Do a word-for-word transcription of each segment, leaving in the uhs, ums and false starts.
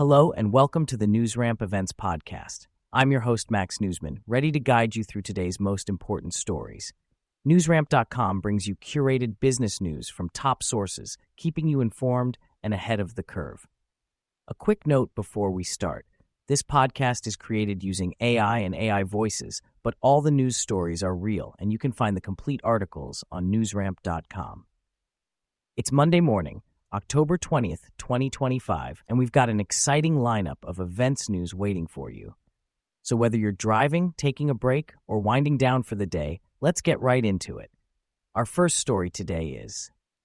Hello and welcome to the NewsRamp Events Podcast. I'm your host, Max Newsman, ready to guide you through today's most important stories. NewsRamp dot com brings you curated business news from top sources, keeping you informed and ahead of the curve. A quick note before we start. This podcast is created using A I and A I voices, but all the news stories are real, and you can find the complete articles on NewsRamp dot com. It's Monday morning, October twentieth, twenty twenty-five, and we've got an exciting lineup of events news waiting for you. So whether you're driving, taking a break, or winding down for the day, let's get right into it. Our first story today is: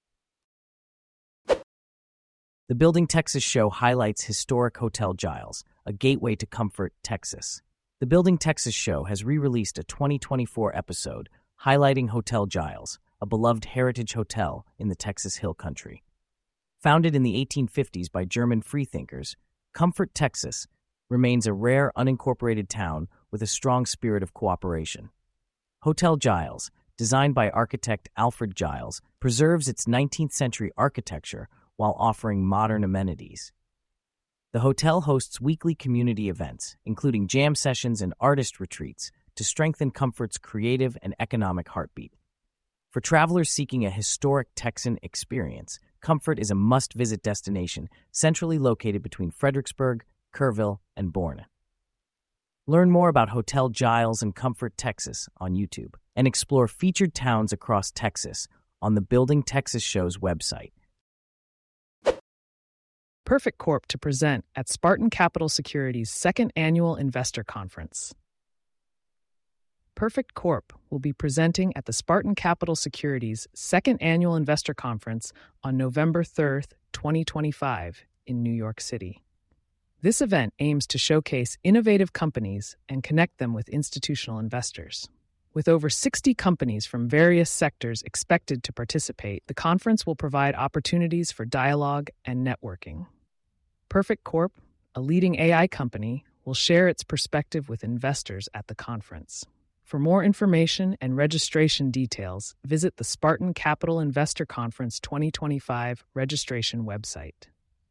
The Building Texas show highlights historic Hotel Giles, a gateway to comfort, Texas. The Building Texas show has re-released a twenty twenty-four episode highlighting Hotel Giles, a beloved heritage hotel in the Texas Hill Country. Founded in the eighteen fifties by German freethinkers, Comfort, Texas remains a rare unincorporated town with a strong spirit of cooperation. Hotel Giles, designed by architect Alfred Giles, preserves its nineteenth century architecture while offering modern amenities. The hotel hosts weekly community events, including jam sessions and artist retreats, to strengthen Comfort's creative and economic heartbeat. For travelers seeking a historic Texan experience, Comfort is a must-visit destination centrally located between Fredericksburg, Kerrville, and Bourne. Learn more about Hotel Giles and Comfort, Texas on YouTube, and explore featured towns across Texas on the Building Texas show's website. Perfect Corp to present at Spartan Capital Securities' second annual investor conference. Perfect Corp will be presenting at the Spartan Capital Securities' second annual investor conference on November third, twenty twenty-five, in New York City. This event aims to showcase innovative companies and connect them with institutional investors. With over sixty companies from various sectors expected to participate, the conference will provide opportunities for dialogue and networking. Perfect Corp, a leading A I company, will share its perspective with investors at the conference. For more information and registration details, visit the Spartan Capital Investor Conference twenty twenty-five registration website.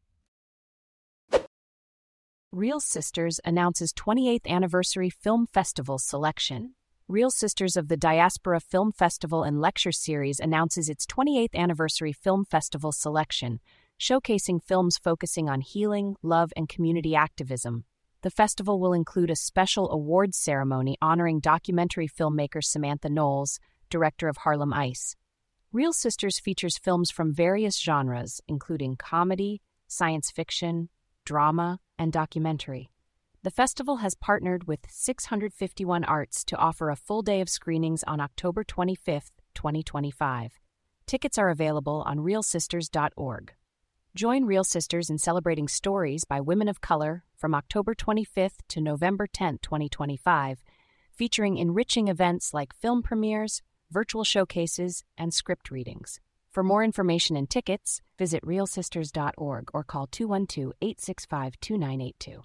Real Sisters announces twenty-eighth Anniversary Film Festival selection. Real Sisters of the Diaspora Film Festival and Lecture Series announces its twenty-eighth Anniversary Film Festival selection, showcasing films focusing on healing, love, and community activism. The festival will include a special awards ceremony honoring documentary filmmaker Samantha Knowles, director of Harlem Ice. Real Sisters features films from various genres, including comedy, science fiction, drama, and documentary. The festival has partnered with six fifty-one Arts to offer a full day of screenings on October twenty-fifth, twenty twenty-five. Tickets are available on real sisters dot org. Join Real Sisters in celebrating stories by women of color from October twenty-fifth to November tenth, twenty twenty-five, featuring enriching events like film premieres, virtual showcases, and script readings. For more information and tickets, visit real sisters dot org or call two one two, eight six five, two nine eight two.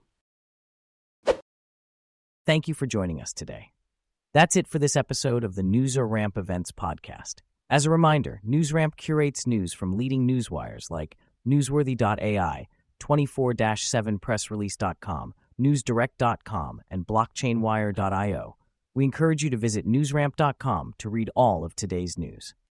Thank you for joining us today. That's it for this episode of the NewsRamp Events Podcast. As a reminder, NewsRamp curates news from leading newswires like newsworthy dot A I, twenty-four seven press release dot com, newsdirect dot com, and blockchain wire dot io. We encourage you to visit newsramp dot com to read all of today's news.